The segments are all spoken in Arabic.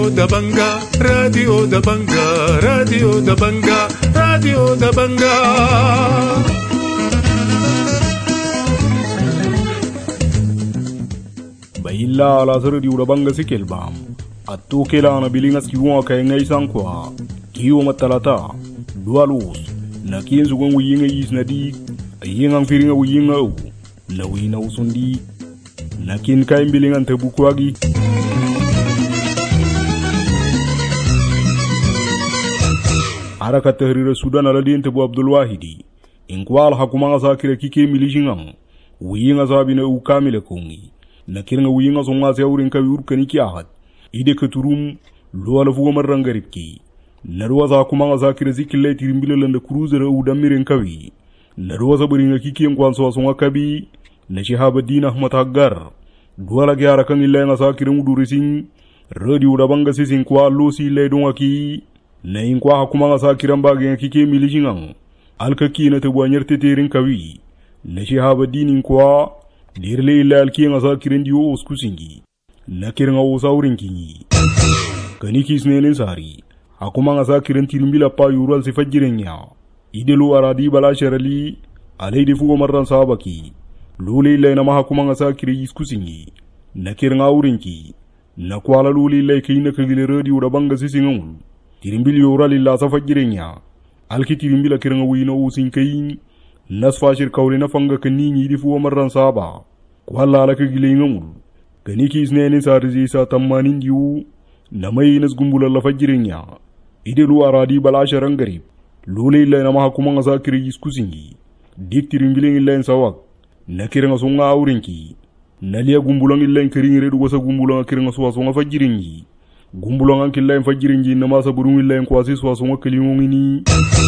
da Banga, Radio da Banga, Radio da Banga, Radio da Banga. Baila la Radio da Banga sikelbam. Atto kela na bilingas kiwa kay ngay sankwa. Kiyo matalata. Dualus. Na kienzu gwen wiyinga isnadi. Ayingang firinga wiyinga u. Na wina usundi. Na kin kay bilingan tebukwagi. Harakat Tahrir Sudan aladin tebu Abdul Wahidi. Inkwal hakumanga sakira kike milijingang. Wiyinga sabina u kamile kungi. Na kirnga wiyinga songa siyawrin kawi urkani ki ahad. Ide keturum luwala fuwa marrangaribki. Narwa za kumanga sakira zikile tirimbile landa kuruzera u damiren kawi. Narwa sabaringa kike nkwanso songa kabi. Na Shihabuddin Ahmad Haggar. Duwala ki harakan illa nga sakira mudurisin. Radio da Banga sisin kwa losi ledunga ki. Na inkwa hakumanga sakira mbagi kike milijingang. Alkaki na tebu anyerte terin kawi. Na Shihabuddin inkwa. Dirle illa alki nga sakirin diyo oskusingi. Na kirnga osaurin kinyi. Kanikis nenen sari. Hakumanga sakirin tirimbila pa yural sifajiren ya. Idelu aradi bala sharali. Alaydi fugo marran sabaki. Lule illa ina mahakumanga sakiri iskusingi. Na kirnga urinki. Na kwala lule illa kina kagile Radio da Banga sisingamul. Tirimbili yural illa safajiren ya. Alki tirimbila kirnga wina osinkayin. Nasfashir kaulina fanga kanini di fuwa marran saba. Kwalla alaka gilingamul. Kaniki isneni sarzi sa tammanin diu. Namay nasgumbula la fajirin ya. Idelu aradi bala sharangarib. Lule illa ina mahakumanga sakiri iskusingi. Dik tirimbiling illa insawak. Nakiranga songa aurinki. Nalia gumbulang illa inkiring redu wasa gumbulang akiranga suwasonga fajiringi. Gumbulang killa fajiringi namasa burung illa inkwasi suwasonga kelingongini.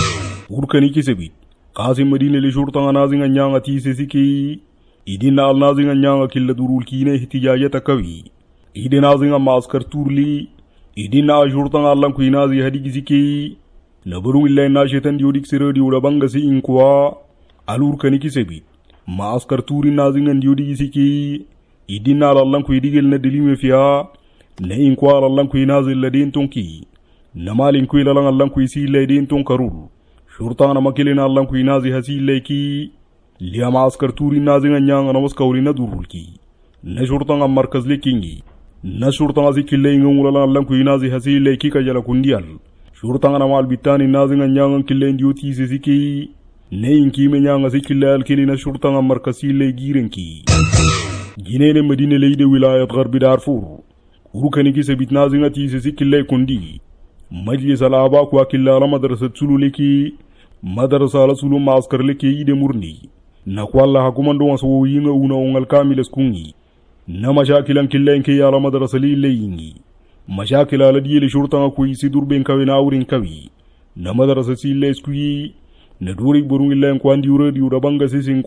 Urkaniki sebit. Qasim Madina le shurtanga nazinga nyanga tise siki. Idina al nazinga nyanga killa durul kine ihtijajata kawi. Idina nazinga maskar turli. Idina shurtanga allan kui nazi hadigi siki. Naburung illa na shetan diodik siradi ura Banga si inkwa. Alur kaniki sebi. Maskar turi nazinga diodigi siki. Idina allan kui digel na delime fiya. Na inkwa allan kui nazi ladin tonki. Namalin kui lalang allan kui si ladin tonkarul. Shurtana makilina allan kui nazi hasileki. Liya maaskar turi nazi nga nyanga na waskawli na durulki. Na shurtana markaz lekingi. Na shurtana zikile inga ngulala allan kui nazi hasileki kajala kundial. Shurtana na malbitani nazi nga nyanga kile ndioti ziziki. Na inkime nyanga zikile alkili na shurtana markazile girenki. Ginene Madina leide wilayat Gharbi Darfur. Urukaniki sebit nazi nga tisi zikile kundi. Majlis al-Aba kwa killa la madrasa tsulu leki. Madrasa la sulu maaskar leke ide murni. Na kwalla hakumando waso yinga una ongal kamiles kungi. Na mashakilan killen ke yala madrasa li leyingi. Mashakila la diye le shurtanga kuyi si durben kawe na aurin kawi. Na madrasa si les kuyi. Na durik burung illa nkwandi Radio da Banga sisin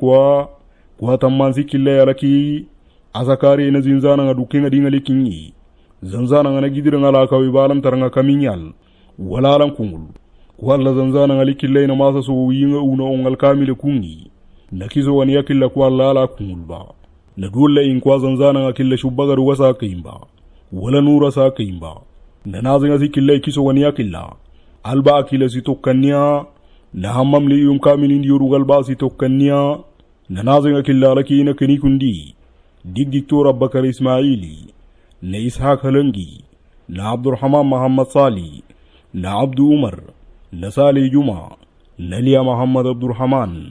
kwa tammansi killa yala ki. Azakari na zinzana nga dukenga dinga lekingi. Zanzana nga nagidira nga la kawe balam taranga kaminyal. Wala alam kungul. Kwalla zanzana nga likilla ina masa so yinga una ongal kamile kungi. Nakizo wani ya killa kwalla ala kungul ba. Nadulla in kwa zanzana nga killa shubagaru wasa kaimba. Wala nura sa kaimba. Nanazi nga zikilla ikiso wani ya killa. Alba akila si tokkanya. Nahammam li yung kamil indi yorugal ba si tokkanya. Nanazi nga killa laki ina kanikundi. Diktor Abubakar Ismaili. Na Ishaq Halangi. Na Abdurrahman Muhammad Sali. Na Abdu Umar. Na Salih Juma. Na Liya Muhammad Abdurrahman.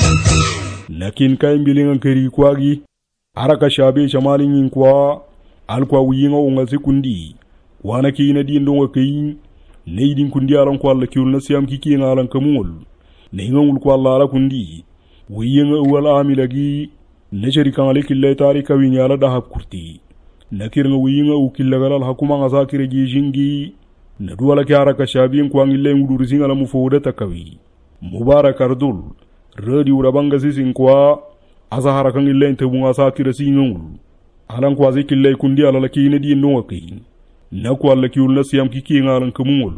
Na kinkain bilingan kari kwagi. Haraka shabe shamalin yin kwa. Alkwa wiyinga ongal sekundi. Wana ki ina diin donga kayin. Na idin kundi alan kwa ala kiul na siyam kiki nga alan kamungol. Na ingangul kwa ala kundi. Wiyinga uwal amilagi. Na sharikan alikilla tarika winyala dahab kurti. Na kirnga wiyinga ukillagalal hakumanga zakire jijingi. Na duwala ki haraka shabiin kwa ngile ngudurizinga la mufoda takawi. Mubarak Ardul. Radio da Banga sisin kwa. Asa haraka ngile ntebunga zakire singangul. Alan kwa zikille kundi ala laki ina diin donga kayin. Na kwa laki ulna siyam kiki nga alan kamungol.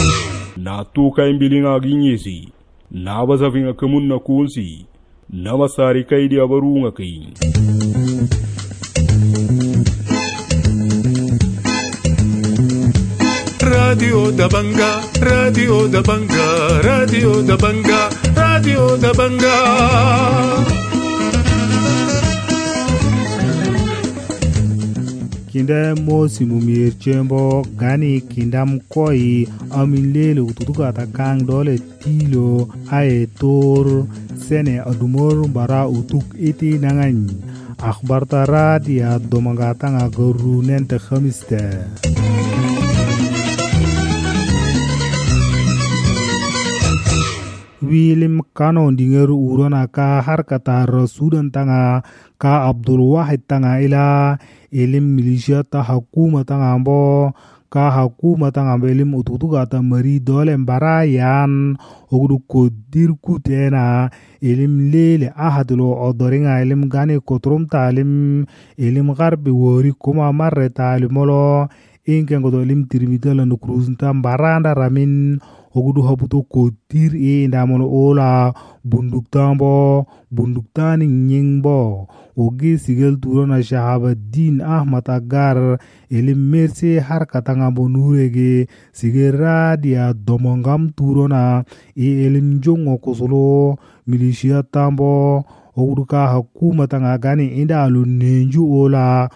Na tuka imbilinga aginyesi. Na abasafinga kamun na kunsi. Na masari kaidi abarunga kayin. Radio da Banga, Radio da Banga, Radio da Banga, Radio da Banga. Kinda mosi mumir chembo gani kindam koi amilele ututuka takang dole tilo ae tor sene adumor bara utuk iti nangan akhbar tara dia domagatanga gorunen te khamiste William Kano dingeru urona ka harkata Rasudan tanga ka Abdul Wahid tanga ila ilim milisya ta hakuma tanga ambo ka hakuma tanga ilim ututuga ta mari dole mbarayan ogdu kodir kutena ilim lele ahadlo odoringa ilim gane kotrum talim ilim garbi wori kuma marre talimolo inken godo ilim tirimidala nukruzunta mbaranda ramin ogdu habuto kotir ndamono ola bunduktani nyingbo ogi sigel turona Shahabuddin Ahmad Agar elim merse harkatanga bonurege sigera dia domongam turona elim jongo kosolo milisya tambo ogduka hakuma tanga gani indalu nenju ola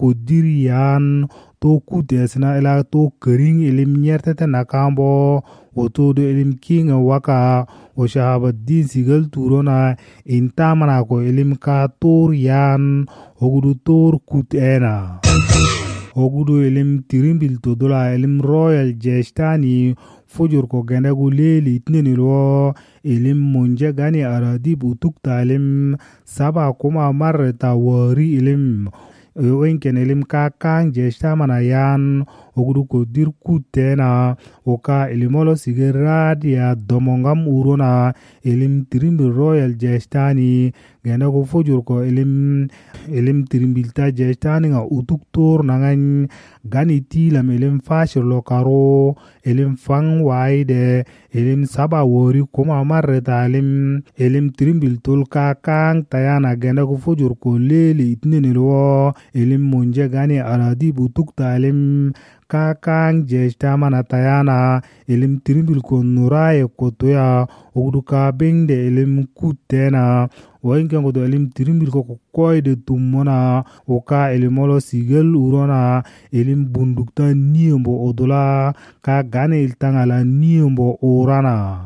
okodirian to kutesna ela to kering elim nyertete nakambo oto do elim kinga waka o Shahabuddin sigel turona intamana ko elim ka tor yan ogdu tor kutena ogdu elim tirimbil to dola elim Royal Jestani fujur ko gendagu leli itnenilo elim monje gani aradib utuk talim saba kuma marreta wari elim wenken elim kakang Jestamana yan ogdu ko dir kutena oka elimolo sigera dia domongam urona elim tirimbil Royal Jestani gendagu fujur ko elim tirimbilta Jestani nga utuk tor nangan gani tilam elim fashir lokaro elim fang waide elim saba wori kuma marreta elim tirimbil tol kakang tayana gendagu fujur ko leli itnenilo elim monje gani aradi butuk talim kakang Jestamana tayana elim tirimbil ko nuraye kotoya ogduka bengde elim kutena wainken godo elim tirimbil ko koyde tummona oka elimolo sigel urona elim bundukta niembo odola ka gane iltangala niembo orana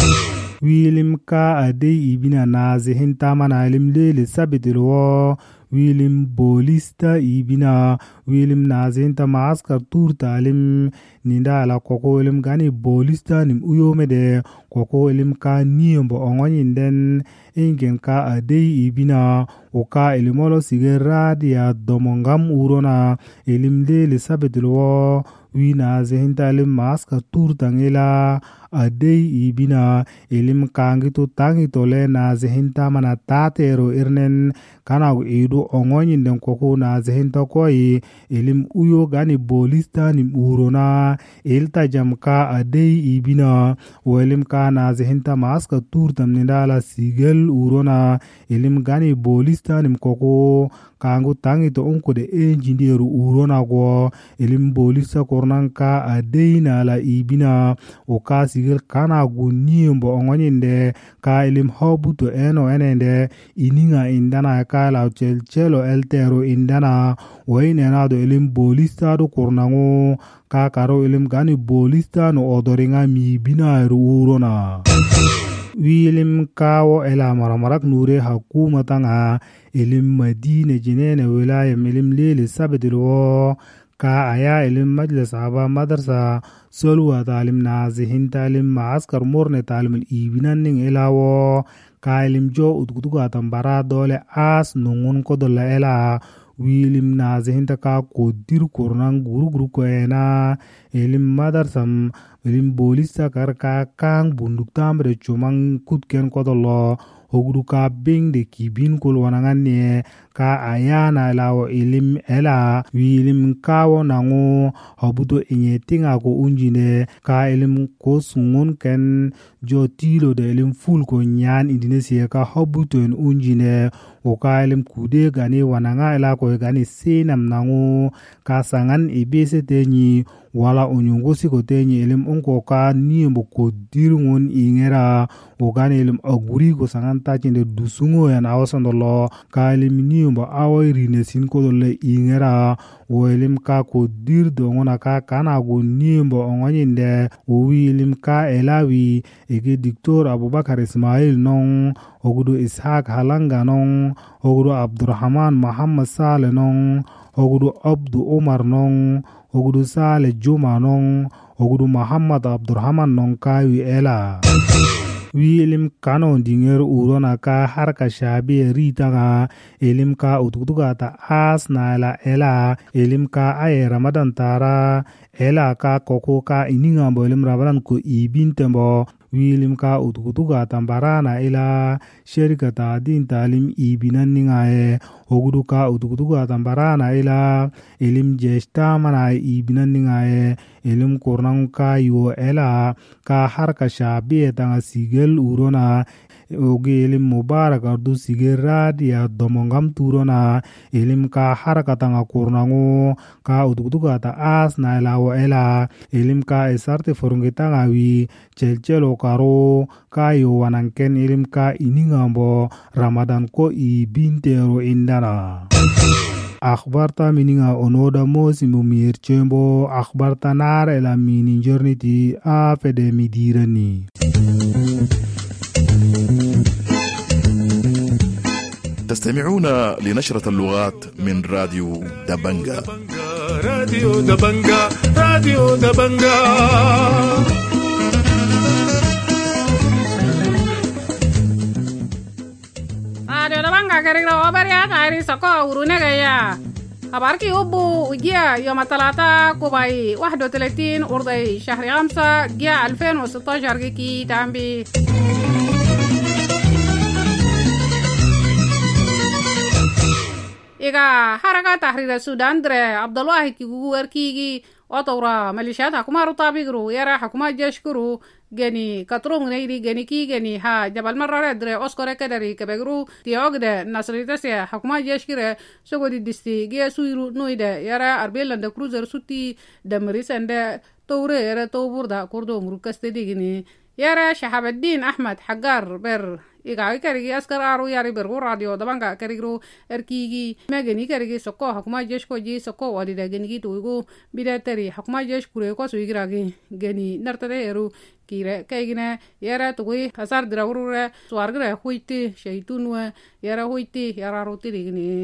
William ka adei ibina nazihin tamana elim lele sabitilo William Bolista ibina William nazihin ta maaskar tur talim ninda ala koko elim gani Bolista nim uyomede koko elim ka niembo ongonyinden ingen ka adei ibina oka elimolo sigera dia domongam urona elim lele sabitilo wina zehinta elim maaskar tur tangela adei ibina elim kangito tangito le na zehinta mana tatero irnen kana edu ongonyinden koko na zehinta koi elim uyo gani Bolista nim urona elta jamka adei ibina o elim ka na zehinta maaskar tur tamnindala sigel urona elim gani Bolista nim koko kangu tangito onko de engineer urona go elim Bolista kornanka adei na la ibina o ka sigel kana gu niembo ongonyinde ka elim hobuto eno enende ininga indana ka la chelo eltero indana wainena do elim Bolista do kornango ka karo elim gani Bolista no odoringa mi bina urona William kawo ela maramarak nure hakuma tanga elim Madina jinene wilaya elim lele sabedilo ka aya elim majlis aba madrasa solwa talim nazihin talim maaskar morne talim ibinaning elawo ka elim jo utkutuga tambara dole as nungun kodola ela William nazihin ta ka kodir kornan guru ko ena elim madarsam elim Bolista karka kang bunduktambre chumang kutken kodolo ogdu ka bing de kibin kul wanangan ne ka ayana la o ilim ela wilim kawo nango hobuto inyetinga ko unjine ka ilim ko sungun ken jotilo de ilim ful ko nyan Indonesia ka hobuto en unjine o ka ilim kude gani wananga ela ko gani senam nango ka sangan ibese tenyi wala onyongo siko tenyi ilim onko ka niembo ko dirungun ingera o gani ilim aguri ko sangan tachinde dusungo yan awasandolo ka ilim niembo awa irine sin ko dole ingera o ilim ka ko dir dongona ka kana go niembo ongonyinde o ilim ka elawi ege Diktor Abubakar Ismail nong ogudo Ishaq Halanga nong ogudo Abdurrahman Muhammad Saleh nong ogudo Abdu Omar nong ogudo Saleh Juma nong ogudo Muhammad Abdurrahman nong kawi ela wi ilim kano dinger urona ka harka shabi ritaga ilim ka ututuga ta asnala ela ilim ka ay Ramadan tara ela ka koko ka ininga bo ilim Ramadan ko ibintembo wilim ka utukutuga tambarana ila sherika ta din talim ibinan ningae ogudu ka utukutuga tambarana ila ilim jeshta mana ibinan ningae ilim kornang ka yo ela ka harka shabi tanga sigel urona oge ilim mubarak ardu sigera dia domongam turona ilim ka harakatanga kurnango ka utukutuga ta as na elawo ela ilim ka esarte forungitanga wi chelchelo karo ka yo wananken ilim ka iningambo Ramadan ko i bintero indana akhbarta mininga onoda mosi mumir chembo akhbarta nar ela mini jorniti a fede midirani تستمعون لنشرة اللغات من راديو دبنجا. راديو دبنجا راديو دبنجا راديو دبنجا كريرا وبريا كايري سكو ورونغيا خبركي أبو جاء يوم 3 كوباي 31 أرضي شهر 5 جاء 2016 كي تامبي iga haraka tahrir Sudan dre Abdullah kigugu erkigi otora malishat hakuma rutabigru yara hakuma jeshkuru geni katrung neidi geni ki geni ha jabal marra dre oskore kadari kebegru tiogde nasritasia hakuma jeshkire sogodi disti ge suiru noide yara arbelanda cruiser sutti damrisande tawre yara tawburda kurdo murukaste digini yara shahabuddin ahmad hagar ber iga karigi askar aru yari bergo radio dabanga karigro erkigi megeni karigi sokko hakuma jeshko ji sokko wadida geni tuigo bidatari hakuma jesh kure ko suigragi geni nartade eru kire kaygina yara tugui hasar drawrure swargre huiti shaytunwa yara huiti yara roti digni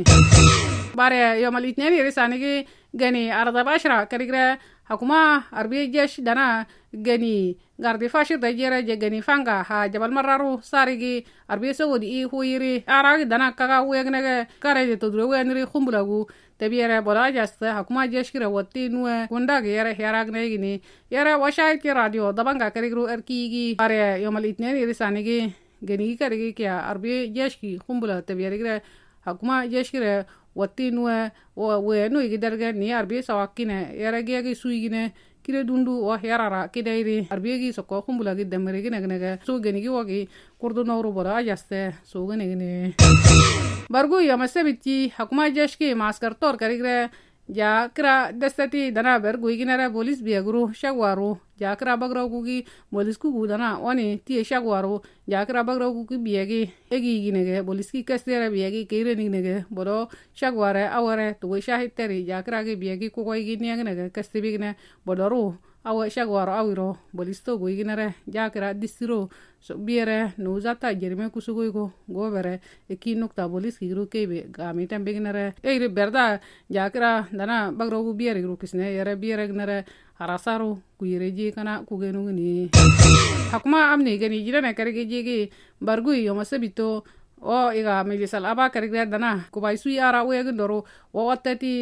bare yomal itneri risanigi geni arda bashra karigra hakuma arbi jesh dana geni gardi fashir da jera je geni fanga ha jabal mararu sarigi arbi sogodi i huiri aragi dana kaga wegnege kare de todre wenri khumbulagu tabiere bola jasta hakuma jeshkira watti nuwe kundagi yere heragne gini yere washai ki radio dabanga karigru erkigi are yomal itneri risanigi geni karigi kya arbi jeshki khumbula tabiere gre hakuma jeshkira watti nuwe we no igidarga ni arbi sawakine yere gegi suigine kire dundu o yarara kidairi arbiyegi sokko khumbulagi dameregi nagnega so genigi wagi kurdu nawru bora ajaste so genegi bargu yamasebiti hakuma jeshki maskar tor karigre jakra destati dana bergu iginara police biagru shagwaru jakra bagragu gi police ku dana oni tie shagwaru jakra bagragu ki biagi egi ginege police ki kastera biagi kire nignege bodo shagware aware to shahiteri jakra gi biagi ku koy gi niagnege kastibigne bodoru awa shagwaro awiro bolisto go iginare jakra distiro so biere no zata jerime kusugo go gobere ekinukta bolis kigro kebe gami tambegnare eire berda jakra dana bagrogu biere gro kisne yere biere gnare harasaru kuyireji kana kugenungni hakuma amni gani jirana karege jege bargu yomasabito o iga melisal aba karege dana kubaisui ara wegndoro wo watati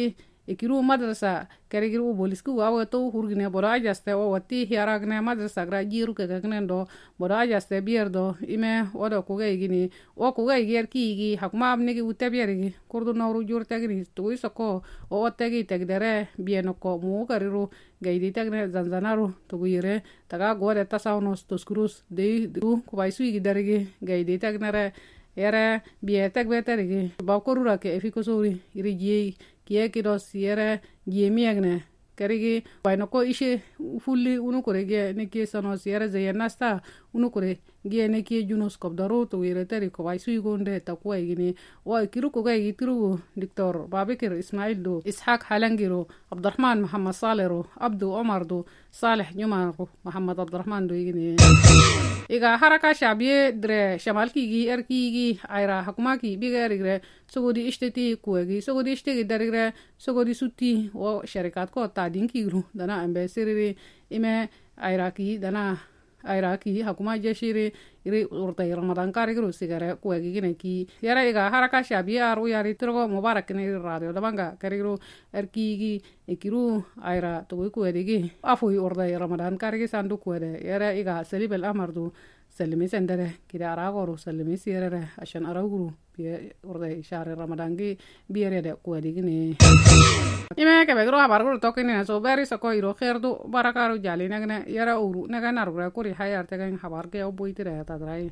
ikiru madrasa kerigiru bolisku awe to hurgine bodo ajaste o wati hiaragne madrasa gra jiru ke gagnendo bodo ajaste bierdo ime odo kuge gini o kuge ger kigi hakuma abnegi utebierigi kurdu noru jur tegri to isoko o tegi tegdere bieno ko mu kariru gaidi tegne zanzanaru to guire taga gode tasaunos to skrus de du kubaisu gidarigi gaidi tegnere yere bietek beterigi bakorura ke efikosuri iri kie kidos yere miagne kerigi baino ko ishe fulli unukure ge ne kie sonos yere zeyenasta unukure ge ne kie junus kopdaru to yere teri ko bai sui gonde takwa igini o kiru ko ge tiru diktor babikir ismail do ishaq halangiro abdurrahman muhammad salero abdu omar do salih jumar muhammad abdurrahman do igini iga haraka shabiye dre shamalki gi erki gi ayra hakmaki bigere sogodi ishteti kuegi sogodi ishtegi darigre sogodi sutti o sharikat ko tadinki gru dana ambassador ime ayraki dana ayraki hakuma jeshiri iri urtai ramadan karigru sigare kuegi gineki yara iga haraka shabiye aru yari trogo mubarak ni radio dabanga karigru erki gi ikiru ayra to kuegi afu urtai ramadan karigi sandu kuede yara iga selibel amardu سلمي سندره كده أراغورو سلمي سيره عشان أراغورو بيورده شهر رمضان كي بيرده كودي كني إما كبيرو هبارغورو توكيني سو بيري سكو يرو خير دو باركارو جالي نغنى يرا أورو نغنى نارغورو كوري حيار تغن هبار كي أو بويت راه تدراي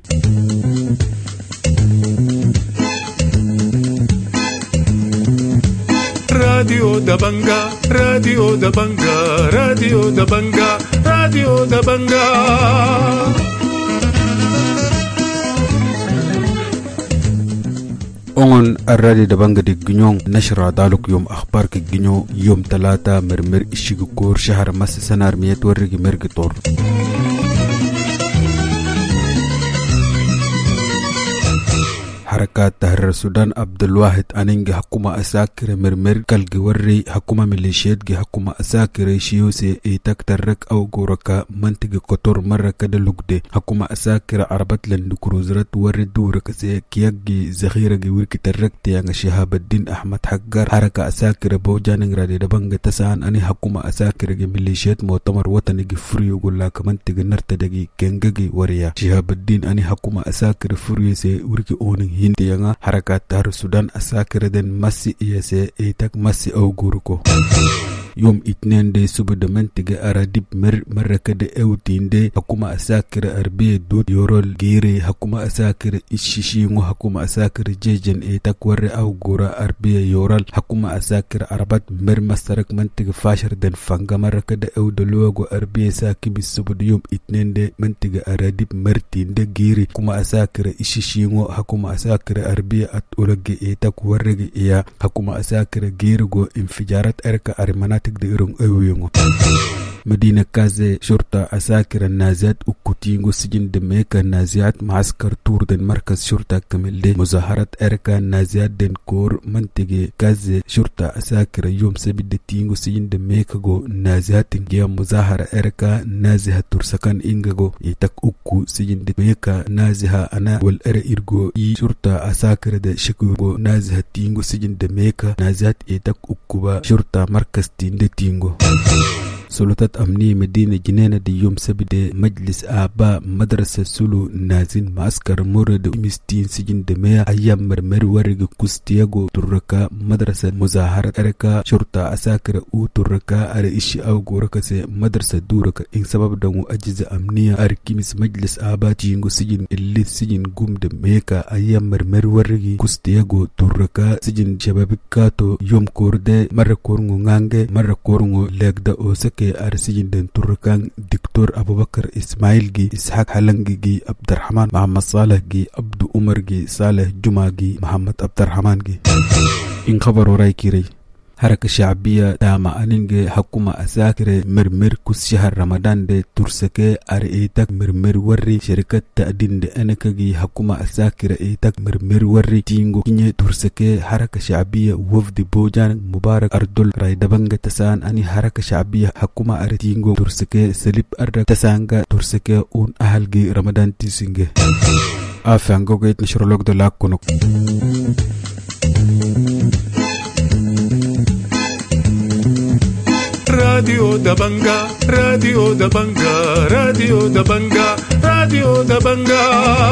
راديو دبنجا راديو دبنجا راديو دبنجا راديو دبنجا أون الراديو دبنجا دي جنيون نشر دالك يوم أخبار كجنيو يوم 3 مرمر إشيكور شهر مس سنار ميت ورقي مرقي طور حركات تحرير السودان عبد الواحد أنينج حكومة أساكر مرمر كالجي وري حكومة ميليشيات جي حكومة أساكر شيوسي إيتاك ترك أو غوركا منطقة قطر مرة كده لوكدي حكومة أساكر عربات لندو كروزرات وري دورك سي كياجي زخيرة جي وركي ترك تيانغ شهاب الدين أحمد حقار حركة أساكر بوجانين رادي دبنغ تسان أني حكومة أساكر جي ميليشيات مؤتمر وطني جي فريو غولاك منطقة نرتدى كنجي وريا شهاب الدين أني حكومة أساكر فريو سي وركي أونين hindi yanga harakat taru Sudan asakere den massi iyase eitak massi au guruko yom itnende subudamentige aradib marrakade eutinde hakuma asakere arbe dot yorol gire hakuma asakere ishishingo hakuma asakere jejen eitak warre au gura arbe yoral hakuma asakere arabat masarak mantige fashar den fanga marrakade eudologo arbe sakibi subud yom itnende mantige aradib martinde gire kuma asakere ishishingo hakuma asakere arbe at ulage eitak warrege iya hakuma asakere gire go infijarat erka arimanat تقدرون أوينغو مدينة كازي شرطة أساكر النازيات وكوتينغو سجن دميكا نازيات معسكر تور دن مركز شرطة كمل دي مظاهرة إركا نازيات دن كور منطقة كازي شرطة أساكر يوم سبيد تينغو سجن دميكا جو نازيات جيا مظاهرة إركا نازيها ترسكان إنغو يتك أكو سجن دميكا نازيها أنا والإر إرغو شرطة أساكر دي شكو نازيها تينغو سجن دميكا نازيات يتك أكو با شرطة مركز تين دي تينغو سلطات أمنية مدينة جنينة دي يوم سبيد مجلس آباء مدرسة سلو نازين معسكر مورد مستين سجن دمية أيام مرمر ورق كستياغو تركا مدرسة مظاهرة أركا شرطة أساكر أو تركا أرى إشي أو غوركا سي مدرسة دوركا إن سبب دمو أجزاء أمنية أركيمس مجلس آباء جينغو سجن اللي سجن قوم دميكا أيام مرمر ورق كستياغو تركا سجن شبابكاتو يوم كورده مرة كورنغو نانجي مرة كورنغو لأكدا أوسك أرسجين دين تركان دكتور أبو بكر إسماعيل جي إسحاق حلنجي جي عبد الرحمن محمد صالح جي عبد عمر جي صالح جمعة جي محمد عبد الرحمن جي إن خبر وراي كيري حركة شعبية داما أنينجي حكومة أساكر مرمر كس شهر رمضان دي ترسكي أرئيتك مرمر وري شركة تأدين دي أنكجي حكومة أساكر إيتك مرمر وري تينغو كيني ترسكي حركة شعبية وفد بوجان مبارك أردل راي دبنغ تسان أني حركة شعبية حكومة أرتينغو ترسكي سليب أردك تسانغا ترسكي أون أهلجي رمضان تيسينغي أفانغو جيت نشرلوك دلاك كونوك راديو دبنجا راديو دبنجا راديو دبنجا راديو دبنجا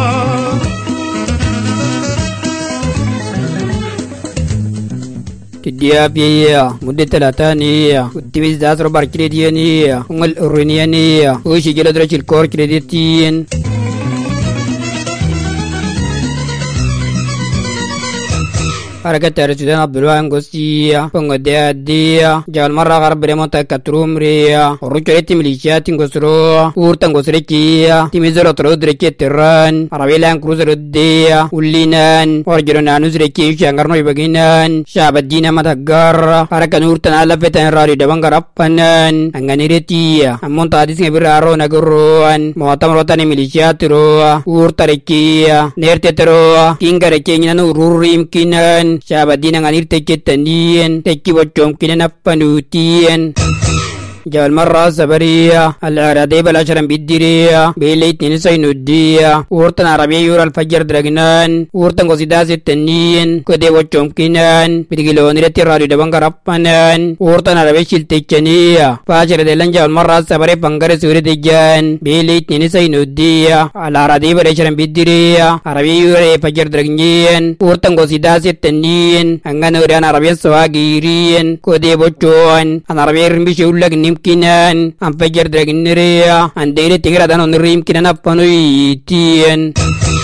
كديابية مدة 3 وتميز داس ربع كريديانية ونقل أورينيانية وشي جلد رجل كور كريديتين حركة رسولان عبد الواحد غوسيا بونغوديا ديا جال مرة غرب ريمونتا كاترومريا ورجلت ميليشيات غوسرو ورتان غوسريكيا تيميزرو ترودريكي تيران عربيلان كروزر ديا ولينان ورجلنا نزريكي شانغرنو يبغينان شعب الدين مدغار حركة نورتان على فتان راري دبان غربانان انغانيريتيا امونتا ديسنغ برارو نغروان مواتام روتاني ميليشيات رو ورتاريكيا نيرتترو كينغاريكي نانو روريم كينان Sahabat dina nganir teketandian teki bocom kina napanutian جال مرة سبرية العرادي بالعشرة بالدرية بيليت نسي ندية ورطن عربية يورا الفجر درقنان ورطن قصيداس التنين كده وچوم كنان بدقلون رتي رادو دبان غربانان ورطن عربية شلتكنية فاشر دلن جال مرة سبرية بانغر سورة دجان بيليت نسي ندية العرادي بالعشرة بالدرية عربية يورا الفجر درقنين ورطن قصيداس التنين انغان وريان عربية سواغيرين كده وچوان ان عربية رمبي شولك يمكنان أن فجر درجنريا أن دير تغير دانو نريم كنا نبانويتين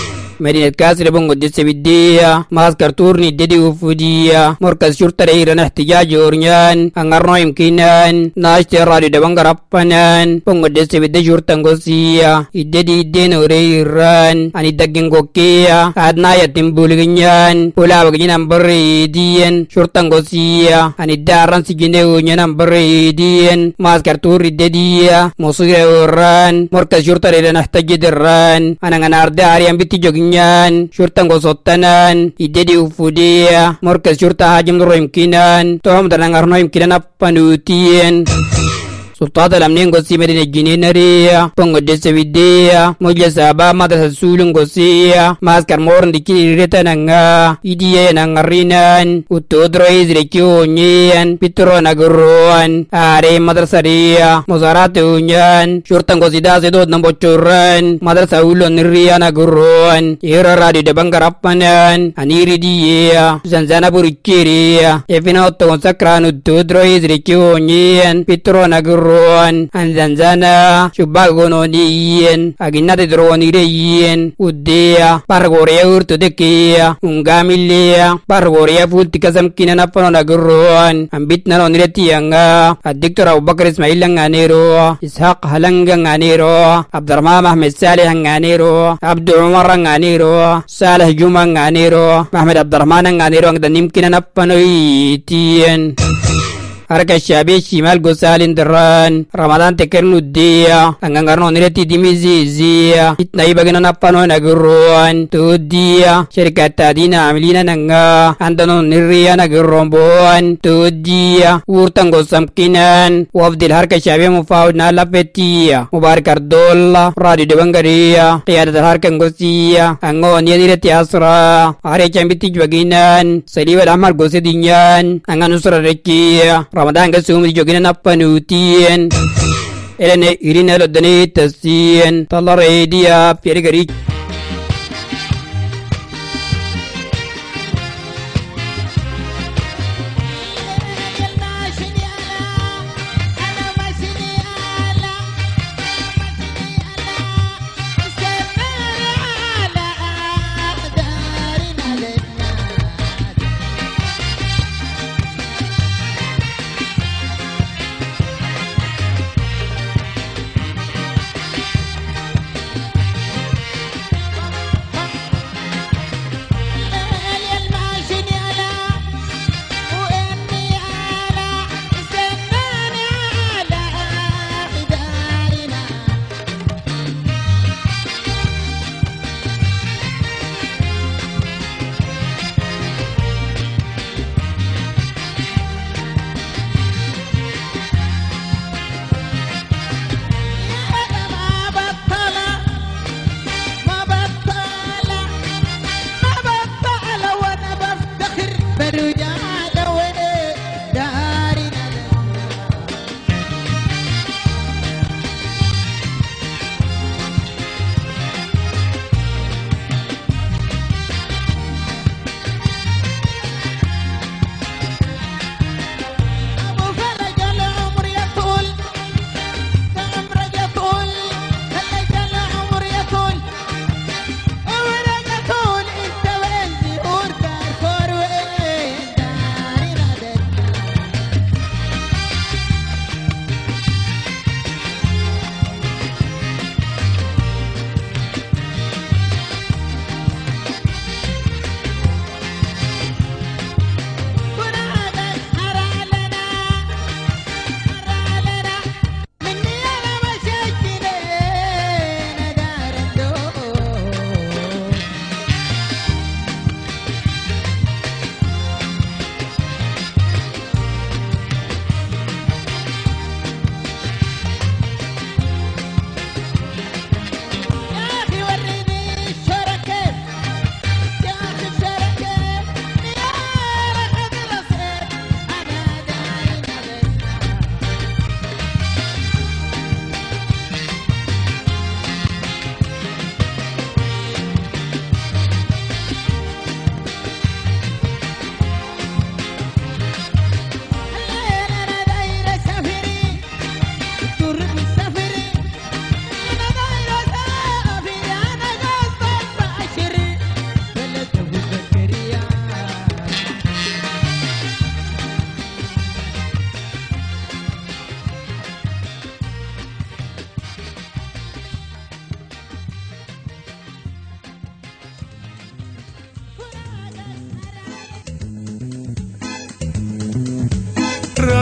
مدينة كاسر بونغو ديسبيدية ماسكر تورني ديدي وفودية مركز شرطة ريران احتجاج اورنيان انغرنو يمكنان ناشتي رادي دبانغ رابانان بونغو ديسبيدية شرطة نغوسية إددي دينو ريران اني دقين غوكية ادنا يتم بولغنيان ولا وغنين بريدين شرطة نغوسية اني داران سجنيو نيان بريدين ماسكر توري ديدية مصير اوران مركز شرطة ريران احتجاج الران انا غنار داريان بيتي جوغين شرطان غوصوتانان إددي وفودية مركز شرطة هاجم درو يمكنان توهم درنغرنو يمكنان أبانوتين سلطات الأمنين غوسي مدينة جنينارية بونغو ديسويدية مجلس أبا مدرسة سولون غوسية ماسكر مورن ديكي ريتانانغا إدية نانغرينان وتودرو إزريكيو نيان بيترو ناغروان آري مدرسة ريا مزارات ونيان شرطان غوسي داسي دود نمبوچوران مدرسة أولو نريا ناغروان إيرا رادي دبانغ رابانان أنيري دية زنزانا بوريكيريا إفنا أتوان سكرانو تودرو إزريكيو نيان بيترو ناغروان Ruan anzanzana shubagononiyen aginate dronireyen udea pargorea urtudekia ungamilea pargorea fultikasam kinana panona gurruan ambitna noniretianga addiktor Abubakar Ismail nganero Ishaq Halanga nganero Abdurrahman Ahmed Saleh nganero Abdul Umar nganero Saleh Juma nganero Ahmed Abdurrahman nganero ngdanim kinana panoitiyen حركة الشعبية الشمال قسال دران رمضان تكرنو الدية انغنغرنو نرتي ديميزيزية اتناي بغنا نبانو نغروان تودية شركة تادين عملين نغا عندنو نريا نغرون بوان تودية ورطان قسام كنان وفد الحركة الشعبية مفاوضنا لفتية مبارك الدولة راديو دبنغرية قيادة الحركة قسية انغو نيرتي أسرا عريكا بيتيج بغينان سليب الأحمر قسي دينيان انغا نصر ركية رمضان قسوم دي جوغينا نبانوتين إلنا إرينا لدني تسين طلع ريديا بيرغري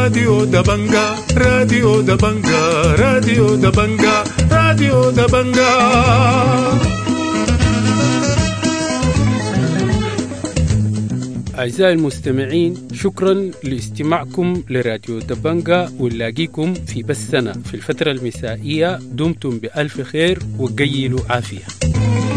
راديو دبنجا راديو دبنجا راديو دبنجا راديو دبنجا. أعزائي المستمعين، شكرا لاستماعكم لراديو دبنجا، ونلاقيكم في بثنا في الفترة المسائية. دمتم بألف خير وقيلوا عافية.